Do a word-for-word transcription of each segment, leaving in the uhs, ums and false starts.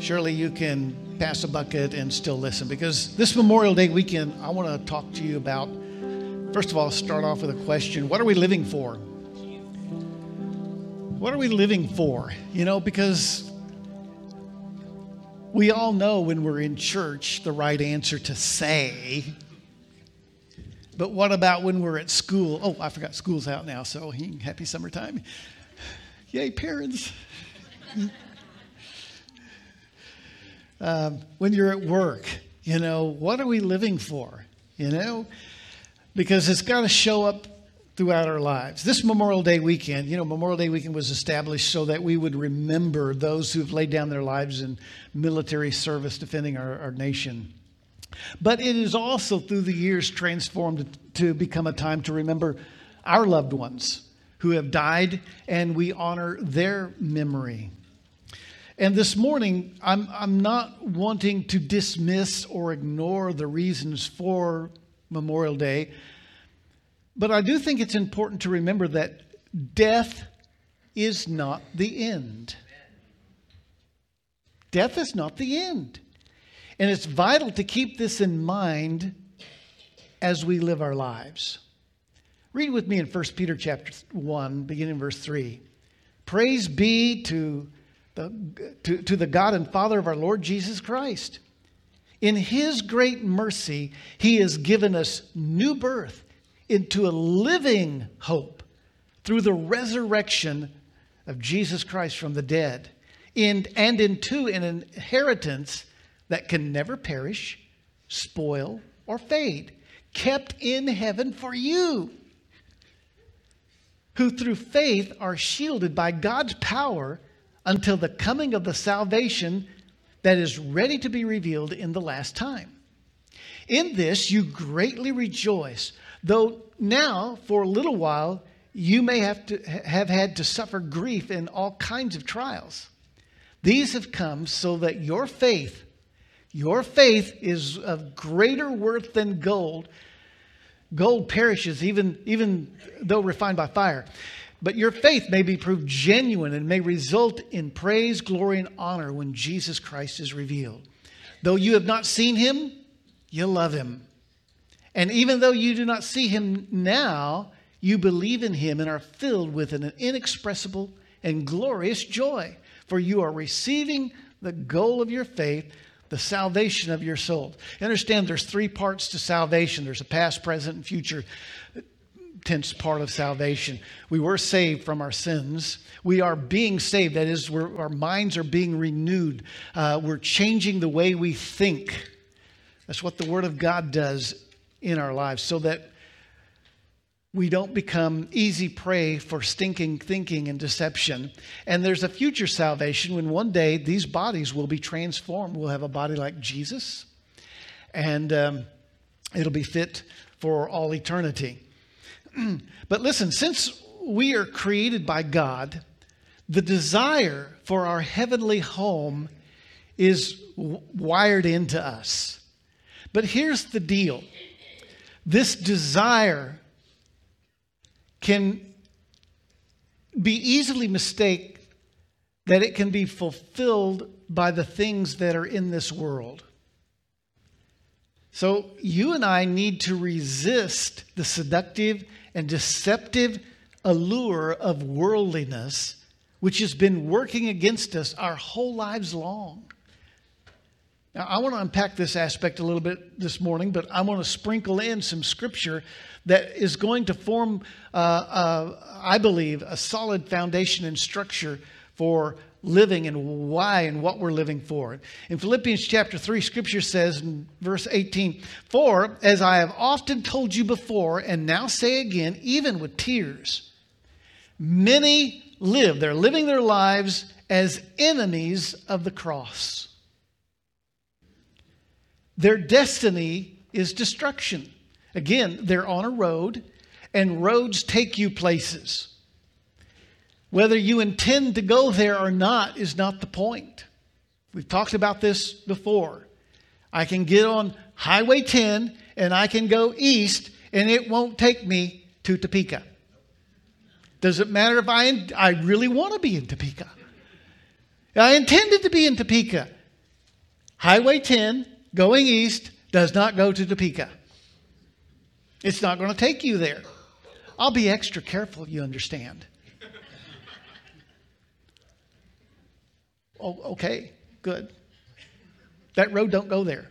surely you can pass a bucket and still listen, because this Memorial Day weekend, I want to talk to you about, first of all, start off with a question. What are we living for? What are we living for? You know, because we all know when we're in church the right answer to say. But what about when we're at school? Oh, I forgot school's out now, so happy summertime. Yay, parents. um, when you're at work, you know, what are we living for? You know, because it's got to show up throughout our lives. This Memorial Day weekend, you know, Memorial Day weekend was established so that we would remember those who have laid down their lives in military service defending our, our nation. But it is also through the years transformed to become a time to remember our loved ones who have died, and we honor their memory. And this morning, I'm, I'm not wanting to dismiss or ignore the reasons for Memorial Day, but I do think it's important to remember that death is not the end. Death is not the end. And it's vital to keep this in mind as we live our lives. Read with me in First Peter chapter one, beginning in verse three. Praise be to the, to, to the God and Father of our Lord Jesus Christ. In His great mercy, He has given us new birth into a living hope through the resurrection of Jesus Christ from the dead, and, and into an inheritance that can never perish, spoil, or fade, kept in heaven for you, who through faith are shielded by God's power until the coming of the salvation that is ready to be revealed in the last time. In this you greatly rejoice, though now for a little while you may have to have had to suffer grief in all kinds of trials. These have come so that your faith, your faith is of greater worth than gold. Gold perishes even, even though refined by fire. But your faith may be proved genuine and may result in praise, glory, and honor when Jesus Christ is revealed. Though you have not seen Him, you love Him. And even though you do not see Him now, you believe in Him and are filled with an inexpressible and glorious joy. For you are receiving the goal of your faith, the salvation of your soul. Understand there's three parts to salvation. There's a past, present, and future tense part of salvation. We were saved from our sins. We are being saved. That is, we're, our minds are being renewed. Uh, we're changing the way we think. That's what the Word of God does in our lives, so that we don't become easy prey for stinking thinking and deception. And there's a future salvation when one day these bodies will be transformed. We'll have a body like Jesus, and um, it'll be fit for all eternity. But listen, since we are created by God, the desire for our heavenly home is w- wired into us. But here's the deal. This desire can be easily mistaken that it can be fulfilled by the things that are in this world. So you and I need to resist the seductive and deceptive allure of worldliness, which has been working against us our whole lives long. Now, I want to unpack this aspect a little bit this morning, but I want to sprinkle in some scripture that is going to form, uh, uh, I believe, a solid foundation and structure for living and why and what we're living for. In Philippians chapter three, scripture says in verse eighteen, "For as I have often told you before, and now say again, even with tears, many live, they're living their lives as enemies of the cross. Their destiny is destruction." Again, they're on a road, and roads take you places. Whether you intend to go there or not is not the point. We've talked about this before. I can get on Highway ten and I can go east and it won't take me to Topeka. Does it matter if I, I really want to be in Topeka? I intended to be in Topeka. Highway ten, going east, does not go to Topeka. It's not going to take you there. I'll be extra careful, you understand. Oh, okay, good. That road don't go there.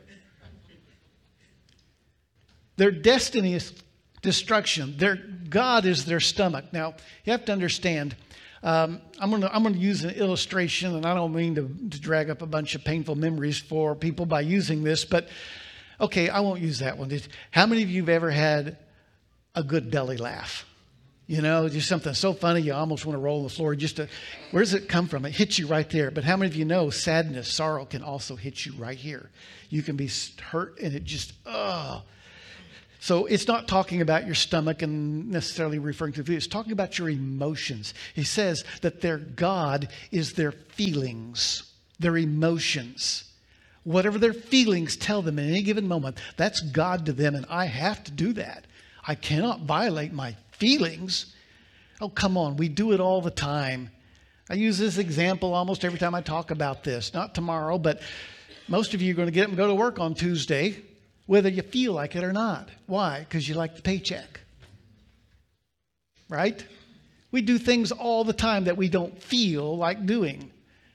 Their destiny is destruction. Their God is their stomach. Now, you have to understand, um, I'm going to I'm going to use an illustration, and I don't mean to, to drag up a bunch of painful memories for people by using this, but okay, I won't use that one. How many of you have ever had a good belly laugh? You know, just something so funny you almost want to roll on the floor. Just to, where does it come from? It hits you right there. But how many of you know sadness, sorrow can also hit you right here? You can be hurt and it just, oh. So it's not talking about your stomach and necessarily referring to food. It's talking about your emotions. He says that their God is their feelings, their emotions. Whatever their feelings tell them in any given moment, that's God to them, and I have to do that. I cannot violate my feelings. Oh, come on. We do it all the time. I use this example almost every time I talk about this. Not tomorrow, but most of you are going to get up and go to work on Tuesday, whether you feel like it or not. Why? Because you like the paycheck. Right? We do things all the time that we don't feel like doing.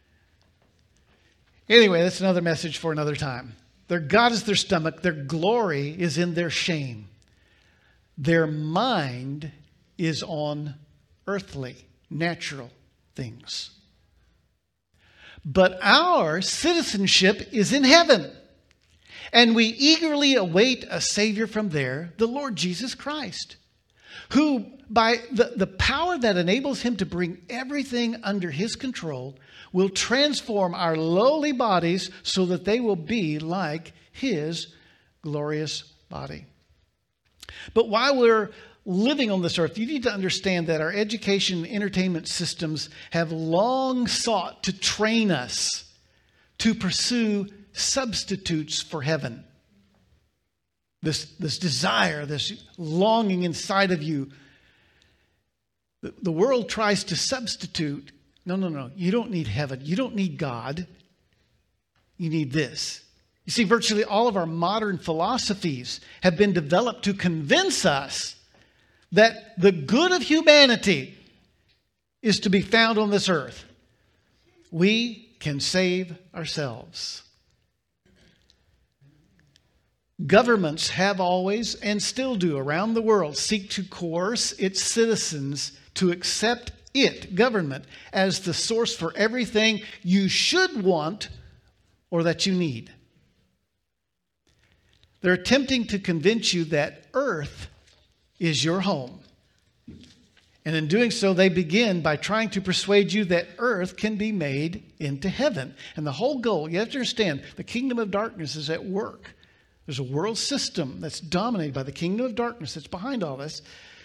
Anyway, that's another message for another time. Their God is their stomach. Their glory is in their shame. Their mind is on earthly, natural things. But our citizenship is in heaven. And we eagerly await a Savior from there, the Lord Jesus Christ, who by the, the power that enables him to bring everything under his control will transform our lowly bodies so that they will be like his glorious body. But while we're living on this earth, you need to understand that our education and entertainment systems have long sought to train us to pursue substitutes for heaven. This, this desire, this longing inside of you. The, the world tries to substitute. No, no, no. You don't need heaven. You don't need God. You need this. You see, virtually all of our modern philosophies have been developed to convince us that the good of humanity is to be found on this earth. We can save ourselves. Governments have always and still do around the world seek to coerce its citizens to accept it, government, as the source for everything you should want or that you need. They're attempting to convince you that earth is your home. And in doing so, they begin by trying to persuade you that earth can be made into heaven. And the whole goal, you have to understand, the kingdom of darkness is at work. There's a world system that's dominated by the kingdom of darkness that's behind all this.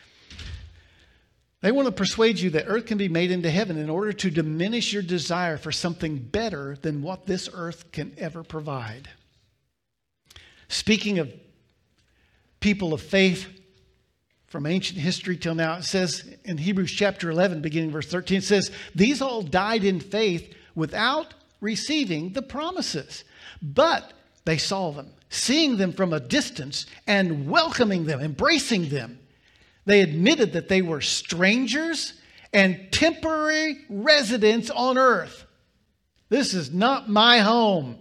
They want to persuade you that earth can be made into heaven in order to diminish your desire for something better than what this earth can ever provide. Speaking of people of faith from ancient history till now, it says in Hebrews chapter eleven, beginning verse thirteen, it says, these all died in faith without receiving the promises, but they saw them, seeing them from a distance and welcoming them, embracing them. They admitted that they were strangers and temporary residents on earth. This is not my home.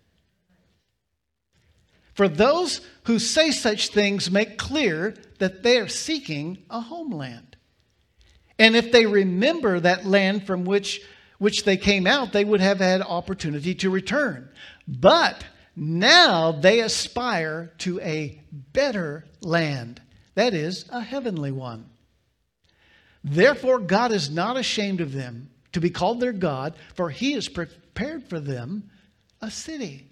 For those who say such things make clear that they are seeking a homeland. And if they remember that land from which, which they came out, they would have had opportunity to return. But now they aspire to a better land. That is, a heavenly one. Therefore, God is not ashamed of them to be called their God, for he has prepared for them a city.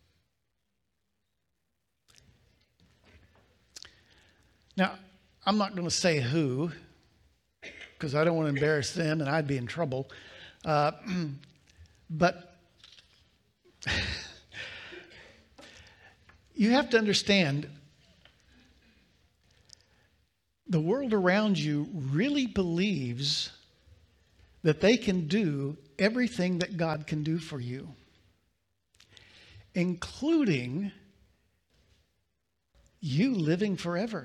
Now, I'm not going to say who, because I don't want to embarrass them and I'd be in trouble. Uh, but you have to understand, the world around you really believes that they can do everything that God can do for you. including you living forever.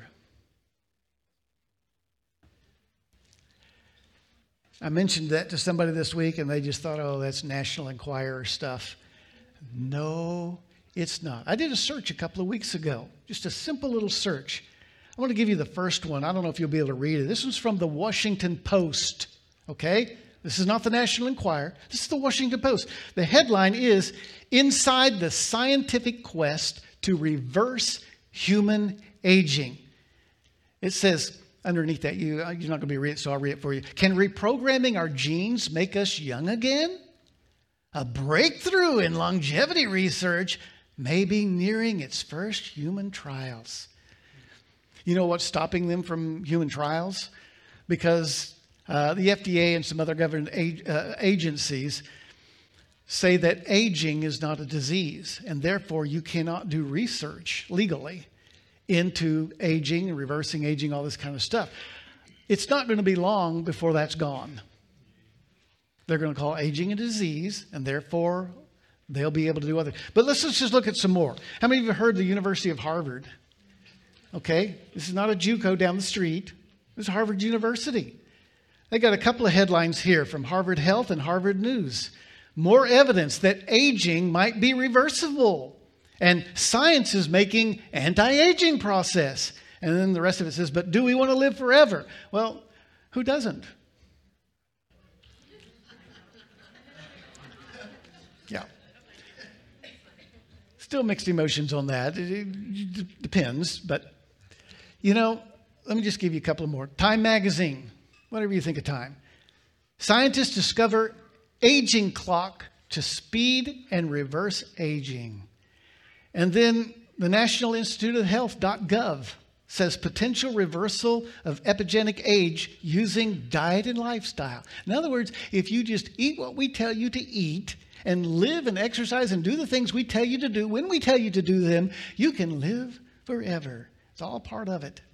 I mentioned that to somebody this week, and they just thought, oh, that's National Enquirer stuff. No, it's not. I did a search a couple of weeks ago, just a simple little search. I want to give you the first one. I don't know if you'll be able to read it. This one's from the Washington Post, okay? This is not the National Enquirer. This is the Washington Post. The headline is, Inside the Scientific Quest to Reverse Human Aging. It says, underneath that, you, you're not going to be reading it, so I'll read it for you. Can reprogramming our genes make us young again? A breakthrough in longevity research may be nearing its first human trials. You know what's stopping them from human trials? Because uh, the F D A and some other government ag- uh, agencies say that aging is not a disease, and therefore you cannot do research legally into aging, reversing aging, all this kind of stuff. It's not going to be long before that's gone. They're going to call aging a disease, and therefore they'll be able to do other. But let's, let's just look at some more. How many of you have heard the University of Harvard? Okay, this is not a JUCO down the street. This is Harvard University. They got a couple of headlines here from Harvard Health and Harvard News. More evidence that aging might be reversible. And science is making anti-aging process. And then the rest of it says, but do we want to live forever? Well, who doesn't? Yeah. Still mixed emotions on that. It, it depends. But, you know, let me just give you a couple more. Time magazine, whatever you think of Time. Scientists discover aging clock to speed and reverse aging. And then the National Institute of Health dot gov says potential reversal of epigenetic age using diet and lifestyle. In other words, if you just eat what we tell you to eat and live and exercise and do the things we tell you to do when we tell you to do them, you can live forever. It's all part of it.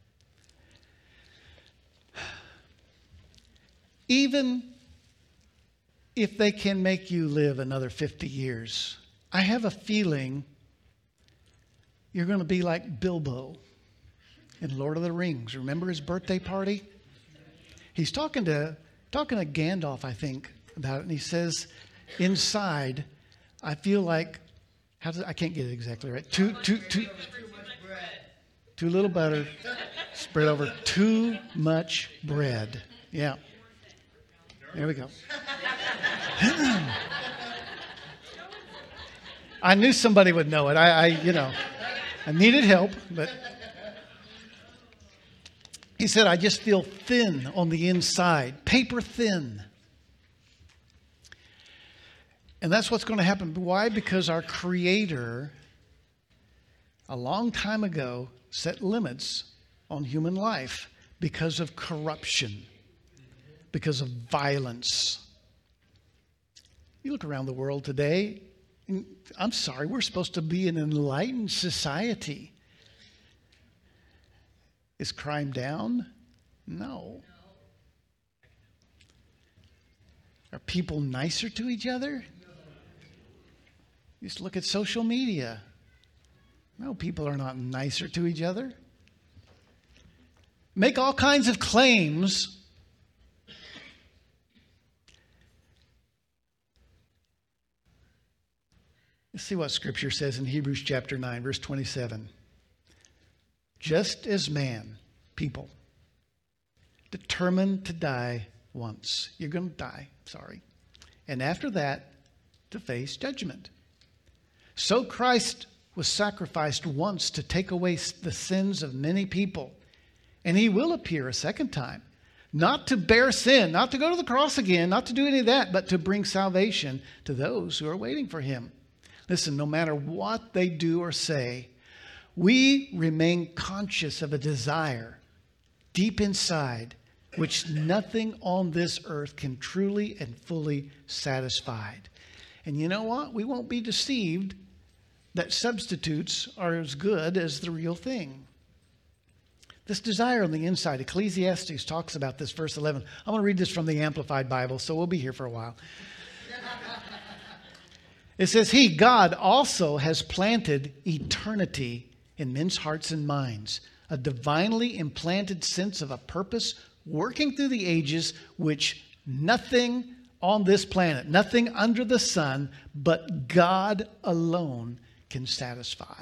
Even if they can make you live another fifty years, I have a feeling you're going to be like Bilbo in Lord of the Rings. Remember his birthday party? He's talking to talking to Gandalf, I think, about it, and he says, inside, I feel like, how does I can't get it exactly right. Too too too too little butter spread over too much bread. Yeah. There we go. I knew somebody would know it. I, I, you know, I needed help, but he said, I just feel thin on the inside, paper thin. And that's what's going to happen. Why? Because our Creator, a long time ago, set limits on human life because of corruption, because of violence. You look around the world today, and I'm sorry, we're supposed to be an enlightened society. Is crime down? No. Are people nicer to each other? Just look at social media. No, people are not nicer to each other. Make all kinds of claims. Let's see what Scripture says in Hebrews chapter nine, verse twenty-seven. Just as man, people, determined to die once. You're going to die, sorry. And after that, to face judgment. So Christ was sacrificed once to take away the sins of many people. And he will appear a second time. Not to bear sin, not to go to the cross again, not to do any of that, but to bring salvation to those who are waiting for him. Listen, no matter what they do or say, we remain conscious of a desire deep inside which nothing on this earth can truly and fully satisfy. And you know what? We won't be deceived that substitutes are as good as the real thing. This desire on the inside, Ecclesiastes talks about this, verse eleven. I'm going to read this from the Amplified Bible, so we'll be here for a while. It says, He, God, also has planted eternity in men's hearts and minds, a divinely implanted sense of a purpose working through the ages, which nothing on this planet, nothing under the sun, but God alone can satisfy.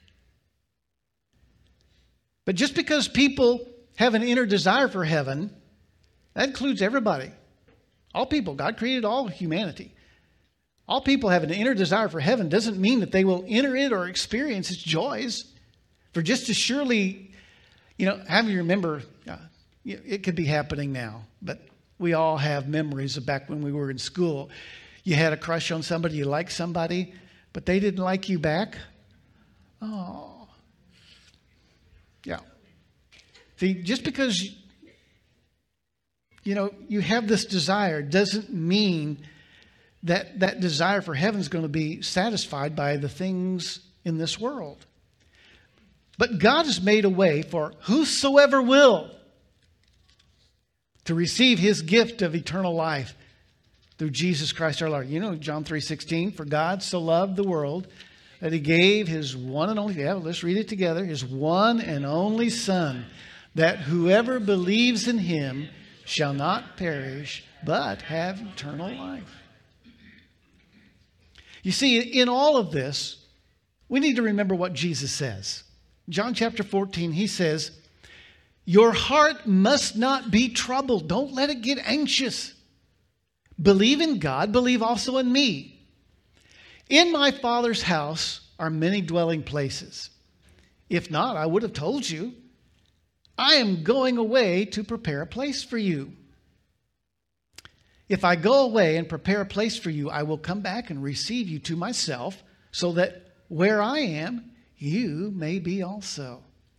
But just because people have an inner desire for heaven, that includes everybody. All people. God created all humanity. All people have an inner desire for heaven doesn't mean that they will enter it or experience its joys. For just as surely, you know, have you remember, uh, it could be happening now, but we all have memories of back when we were in school. You had a crush on somebody, you liked somebody, but they didn't like you back. Oh. Yeah. See, just because, you know, you have this desire doesn't mean that that desire for heaven is going to be satisfied by the things in this world. But God has made a way for whosoever will to receive His gift of eternal life through Jesus Christ our Lord. You know, John three sixteen, for God so loved the world that He gave His one and only, yeah, let's read it together, His one and only Son, that whoever believes in Him shall not perish, but have eternal life. You see, in all of this, we need to remember what Jesus says. John chapter fourteen, He says, your heart must not be troubled. Don't let it get anxious. Believe in God, believe also in me. In my Father's house are many dwelling places. If not, I would have told you. I am going away to prepare a place for you. If I go away and prepare a place for you, I will come back and receive you to myself, so that where I am, you may be also.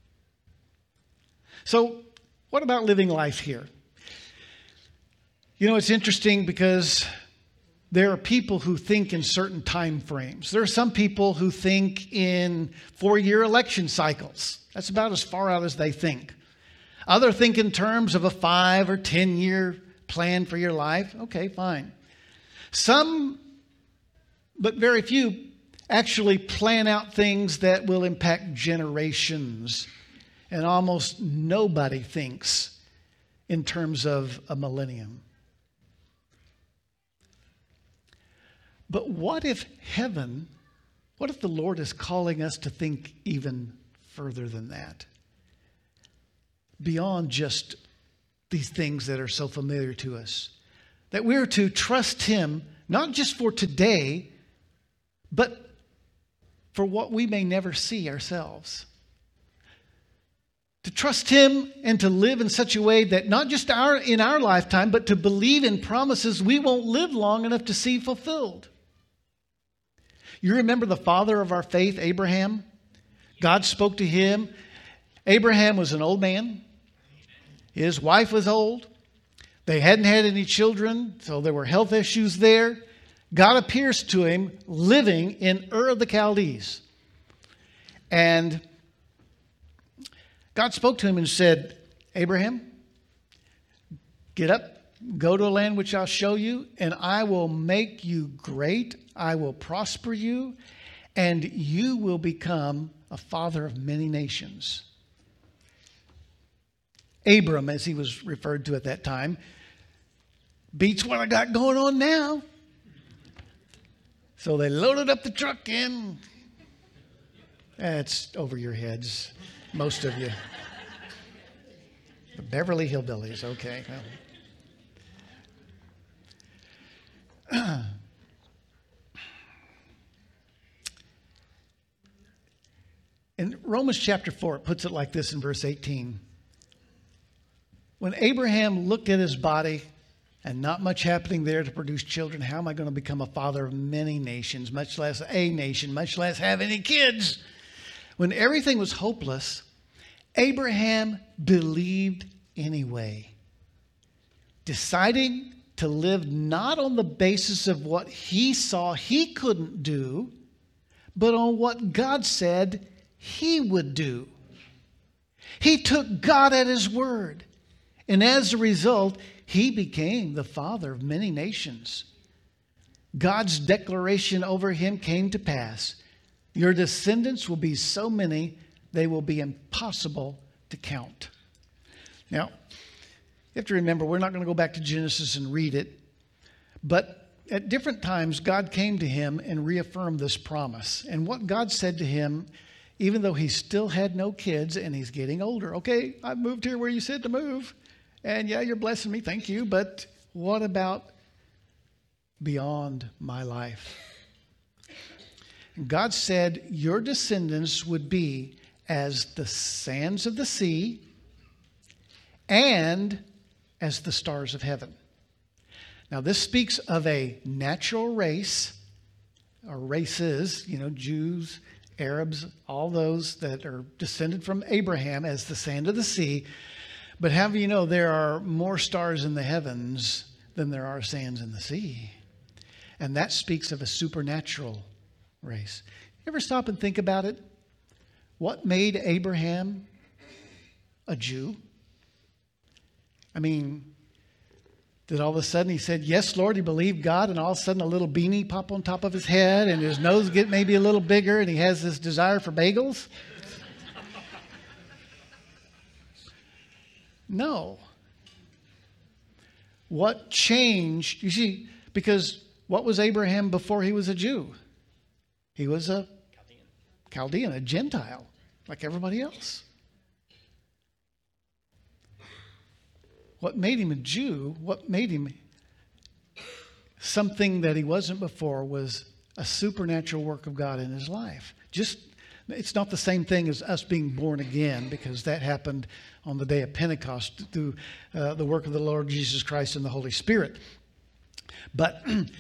So, what about living life here? You know, it's interesting because there are people who think in certain time frames. There are some people who think in four-year election cycles. That's about as far out as they think. Others think in terms of a five or ten-year plan for your life. Okay, fine. Some, but very few, actually plan out things that will impact generations. And almost nobody thinks in terms of a millennium. But what if heaven, what if the Lord is calling us to think even further than that? Beyond just these things that are so familiar to us. That we're to trust Him, not just for today, but for what we may never see ourselves. To trust Him and to live in such a way that not just our in our lifetime, but to believe in promises we won't live long enough to see fulfilled. You remember the father of our faith, Abraham? God spoke to him. Abraham was an old man. His wife was old. They hadn't had any children, so there were health issues there. God appears to him living in Ur of the Chaldees. And God spoke to him and said, Abraham, get up, go to a land which I'll show you, and I will make you great. I will prosper you, and you will become a father of many nations. Abram, as he was referred to at that time, beats what I got going on now. So they loaded up the truck in. That's over your heads, most of you. The Beverly Hillbillies, okay. Well. In Romans chapter four, it puts it like this in verse eighteen. When Abraham looked at his body and not much happening there to produce children, how am I going to become a father of many nations, much less a nation, much less have any kids? When everything was hopeless, Abraham believed anyway, deciding to live not on the basis of what he saw he couldn't do, but on what God said he would do. He took God at His word. And as a result, he became the father of many nations. God's declaration over him came to pass. Your descendants will be so many, they will be impossible to count. Now, you have to remember, we're not going to go back to Genesis and read it, but at different times, God came to him and reaffirmed this promise. And what God said to him, even though he still had no kids and he's getting older, okay, I've moved here where you said to move, and yeah, you're blessing me, thank you, but what about beyond my life? And God said, your descendants would be as the sands of the sea and as the stars of heaven. Now, this speaks of a natural race, or races, you know, Jews, Arabs, all those that are descended from Abraham as the sand of the sea. But how do you know there are more stars in the heavens than there are sands in the sea? And that speaks of a supernatural race. You ever stop and think about it? What made Abraham a Jew? I mean, did all of a sudden he said, yes, Lord, he believed God, and all of a sudden a little beanie pop on top of his head and his nose get maybe a little bigger and he has this desire for bagels? No. What changed? You see, because what was Abraham before he was a Jew? He was a Chaldean, Chaldean, a Gentile, like everybody else. What made him a Jew, what made him something that he wasn't before, was a supernatural work of God in his life. Just, it's not the same thing as us being born again, because that happened on the day of Pentecost through uh, the work of the Lord Jesus Christ and the Holy Spirit. But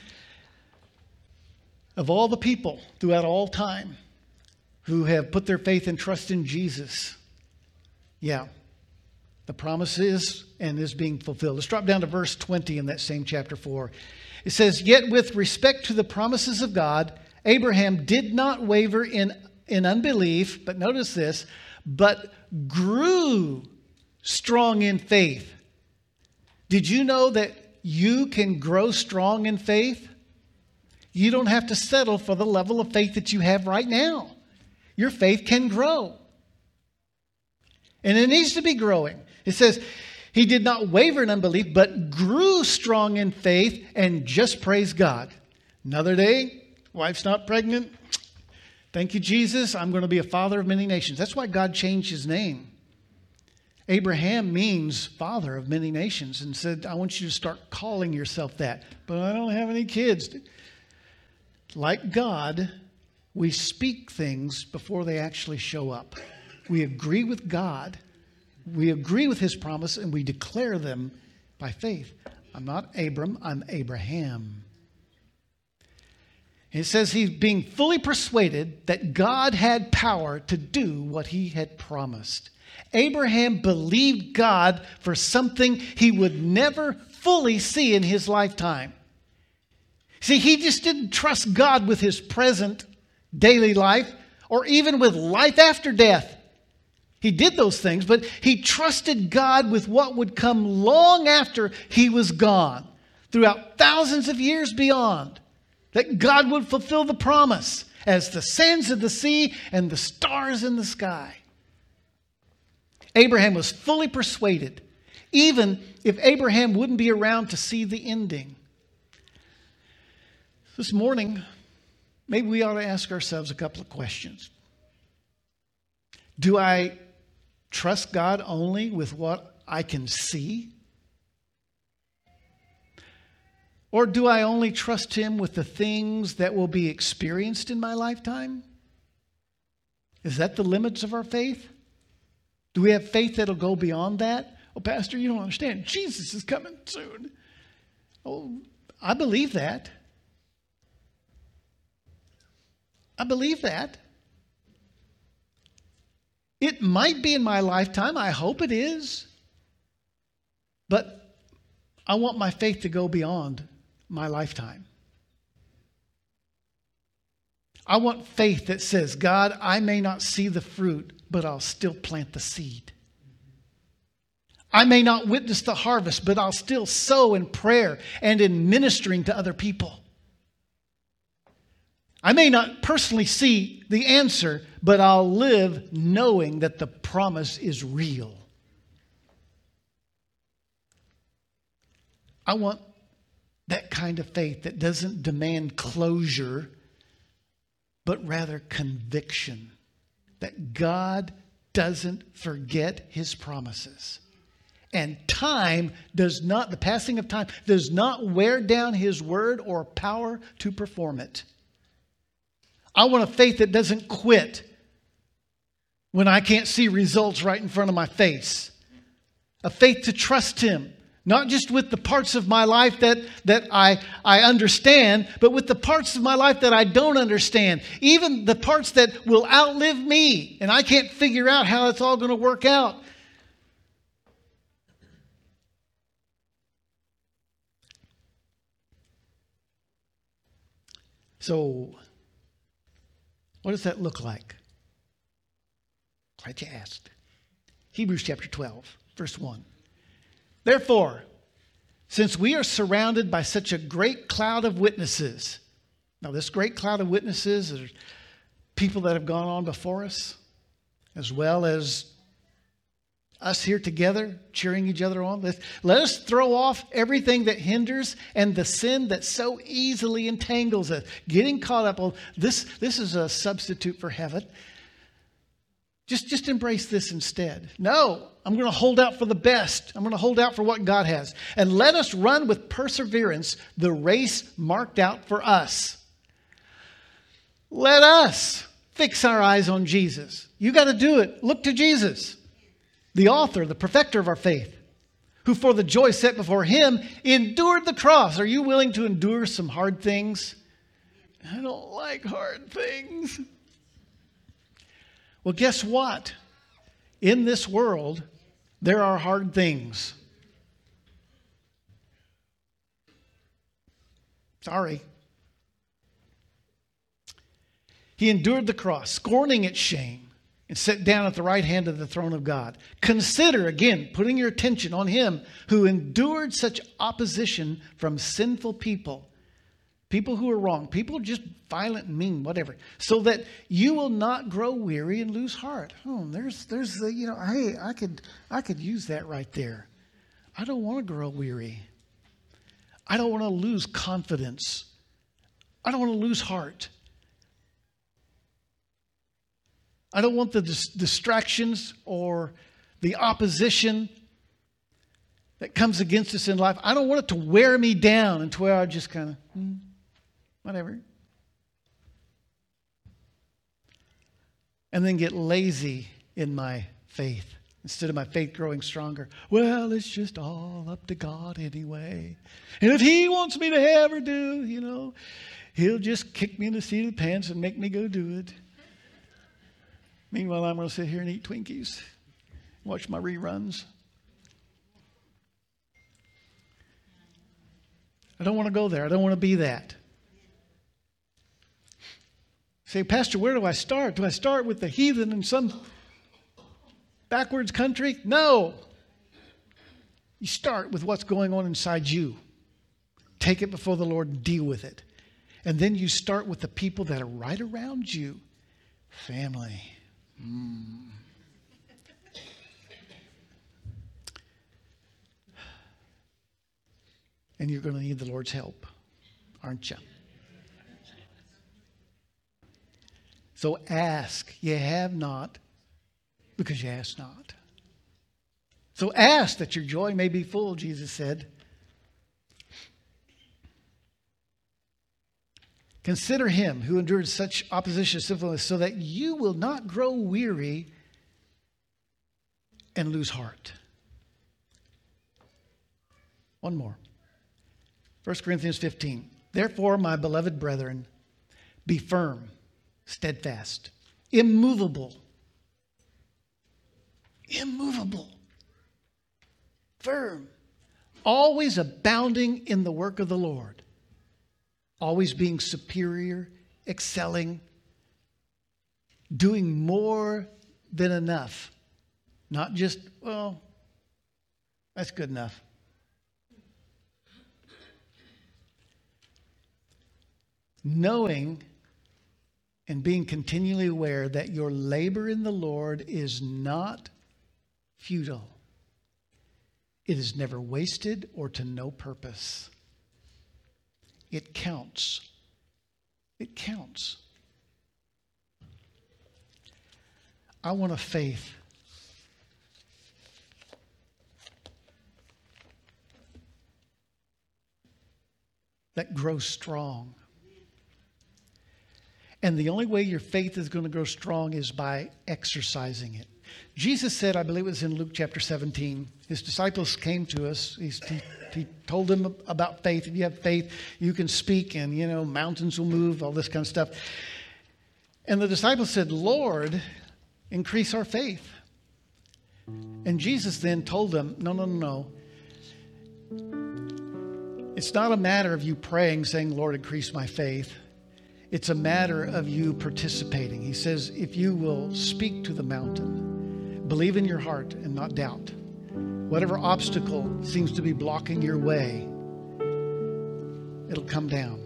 of all the people throughout all time who have put their faith and trust in Jesus, yeah, the promise is and is being fulfilled. Let's drop down to verse twenty in that same chapter four. It says, yet with respect to the promises of God, Abraham did not waver in, in unbelief, but notice this, but grew strong in faith. Did you know that you can grow strong in faith? You don't have to settle for the level of faith that you have right now. Your faith can grow. And it needs to be growing. It says, he did not waver in unbelief, but grew strong in faith and just praised God. Another day, wife's not pregnant. Thank you, Jesus. I'm going to be a father of many nations. That's why God changed his name. Abraham means father of many nations, and said, I want you to start calling yourself that. But I don't have any kids. Like God, we speak things before they actually show up. We agree with God. We agree with his promise, and we declare them by faith. I'm not Abram, I'm Abraham. It says he's being fully persuaded that God had power to do what he had promised. Abraham believed God for something he would never fully see in his lifetime. See, he just didn't trust God with his present daily life or even with life after death. He did those things, but he trusted God with what would come long after he was gone, throughout thousands of years beyond, that God would fulfill the promise as the sands of the sea and the stars in the sky. Abraham was fully persuaded, even if Abraham wouldn't be around to see the ending. This morning, maybe we ought to ask ourselves a couple of questions. Do I trust God only with what I can see? Or do I only trust him with the things that will be experienced in my lifetime? Is that the limits of our faith? Do we have faith that'll go beyond that? Oh, Pastor, you don't understand. Jesus is coming soon. Oh, I believe that. I believe that. It might be in my lifetime. I hope it is. But I want my faith to go beyond my lifetime. I want faith that says, God, I may not see the fruit, but I'll still plant the seed. I may not witness the harvest, but I'll still sow in prayer and in ministering to other people. I may not personally see the answer, but I'll live knowing that the promise is real. I want that kind of faith that doesn't demand closure, but rather conviction that God doesn't forget his promises. And time does not, the passing of time does not wear down his word or power to perform it. I want a faith that doesn't quit when I can't see results right in front of my face. A faith to trust him, not just with the parts of my life that, that I, I understand, but with the parts of my life that I don't understand. Even the parts that will outlive me, and I can't figure out how it's all going to work out. So, what does that look like? Glad you asked. Hebrews chapter twelve, verse one. Therefore, since we are surrounded by such a great cloud of witnesses. Now, this great cloud of witnesses are people that have gone on before us, as well as us here together, cheering each other on. Let, let us throw off everything that hinders and the sin that so easily entangles us. Getting caught up, well, this, this is a substitute for heaven. Just, just embrace this instead. No, I'm going to hold out for the best. I'm going to hold out for what God has. And let us run with perseverance the race marked out for us. Let us fix our eyes on Jesus. You got to do it. Look to Jesus, the author, the perfecter of our faith, who for the joy set before him endured the cross. Are you willing to endure some hard things? I don't like hard things. Well, guess what? In this world, there are hard things. Sorry. He endured the cross, scorning its shame, and sat down at the right hand of the throne of God. Consider, again, putting your attention on him who endured such opposition from sinful people. People who are wrong. People just violent and mean, whatever. So that you will not grow weary and lose heart. Oh, there's, there's the, you know, hey, I could, I could use that right there. I don't want to grow weary. I don't want to lose confidence. I don't want to lose heart. I don't want the dis- distractions or the opposition that comes against us in life. I don't want it to wear me down into where I just kind of, hmm, whatever. And then get lazy in my faith. Instead of my faith growing stronger. Well, it's just all up to God anyway. And if he wants me to ever do, you know, he'll just kick me in the seat of the pants and make me go do it. Meanwhile, I'm going to sit here and eat Twinkies. Watch my reruns. I don't want to go there. I don't want to be that. Say, Pastor, where do I start? Do I start with the heathen in some backwards country? No. You start with what's going on inside you. Take it before the Lord and deal with it. And then you start with the people that are right around you. Family. Mm. And you're going to need the Lord's help, aren't you? So ask. You have not because you ask not. So ask that your joy may be full, Jesus said. Consider him who endured such opposition to sinfulness so that you will not grow weary and lose heart. One more. First Corinthians fifteen. Therefore, my beloved brethren, be firm, steadfast, immovable. Immovable. Firm. Always abounding in the work of the Lord. Always being superior, excelling, doing more than enough. Not just, well, that's good enough. Knowing and being continually aware that your labor in the Lord is not futile. It is never wasted or to no purpose. It counts. It counts. I want a faith that grows strong. And the only way your faith is going to grow strong is by exercising it. Jesus said, I believe it was in Luke chapter seventeen, his disciples came to us. He, he, he told them about faith. If you have faith, you can speak and, you know, mountains will move, all this kind of stuff. And the disciples said, Lord, increase our faith. And Jesus then told them, no, no, no, no. It's not a matter of you praying, saying, Lord, increase my faith. It's a matter of you participating. He says, if you will speak to the mountain, believe in your heart and not doubt, whatever obstacle seems to be blocking your way, it'll come down.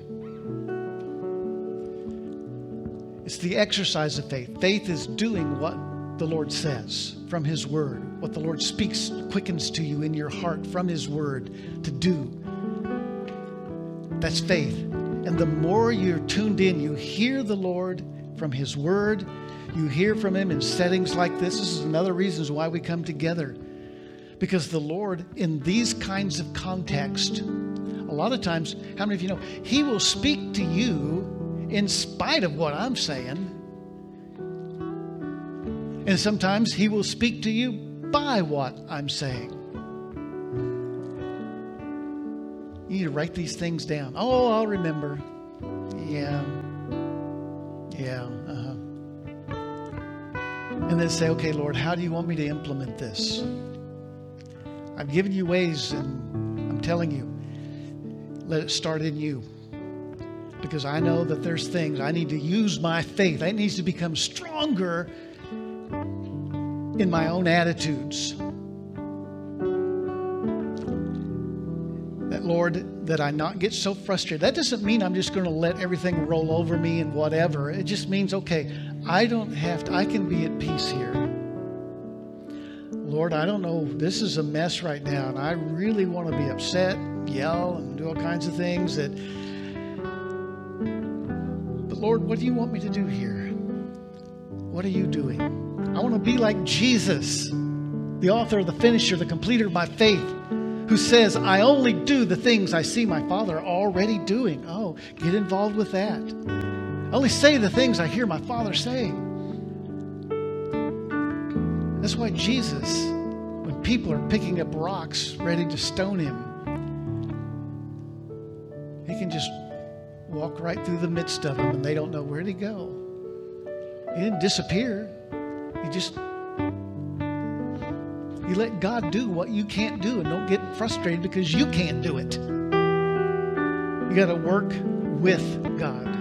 It's the exercise of faith. Faith is doing what the Lord says from His Word, what the Lord speaks, quickens to you in your heart from His Word to do. That's faith. And the more you're tuned in, you hear the Lord from His Word, you hear from Him in settings like this. This is another reason why we come together. Because the Lord, in these kinds of context, a lot of times, how many of you know, He will speak to you in spite of what I'm saying. And sometimes He will speak to you by what I'm saying. You need to write these things down. Oh, I'll remember. Yeah. Yeah. Uh-huh. And then say, okay, Lord, how do you want me to implement this? I've given you ways, and I'm telling you, let it start in you. Because I know that there's things I need to use my faith. It needs to become stronger in my own attitudes. That, Lord, that I not get so frustrated. That doesn't mean I'm just going to let everything roll over me and whatever. It just means, okay, I don't have to, I can be at peace here. Lord, I don't know, this is a mess right now, and I really want to be upset, yell, and do all kinds of things that, but Lord, what do you want me to do here? What are you doing? I want to be like Jesus, the author, the finisher, the completer of my faith, who says, I only do the things I see my Father already doing. Oh, get involved with that. I only say the things I hear my Father saying. That's why Jesus, when people are picking up rocks ready to stone Him, He can just walk right through the midst of them and they don't know where to go. He didn't disappear. He just... You let God do what you can't do, and don't get frustrated because you can't do it. You got to work with God.